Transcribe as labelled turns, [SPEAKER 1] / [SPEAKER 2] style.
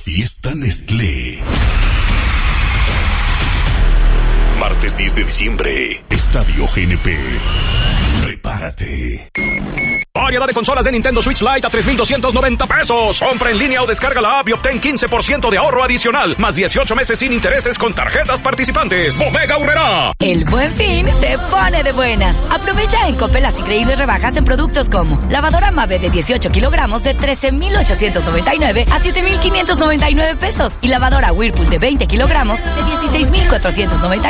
[SPEAKER 1] Fiesta Nestlé. Martes 10 de diciembre, Estadio GNP. Prepárate.
[SPEAKER 2] Variedad de consolas de Nintendo Switch Lite a 3,290 pesos. Compra en línea o descarga la app y obtén 15% de ahorro adicional. Más 18 meses sin intereses con tarjetas participantes. Bodega Aurrerá.
[SPEAKER 3] El Buen Fin te pone de buenas. Aprovecha en Coppel las increíbles rebajas en productos como lavadora Mave de 18 kilogramos de 13,899 a 7,599 pesos. Y lavadora Whirlpool de 20 kilogramos de 16,499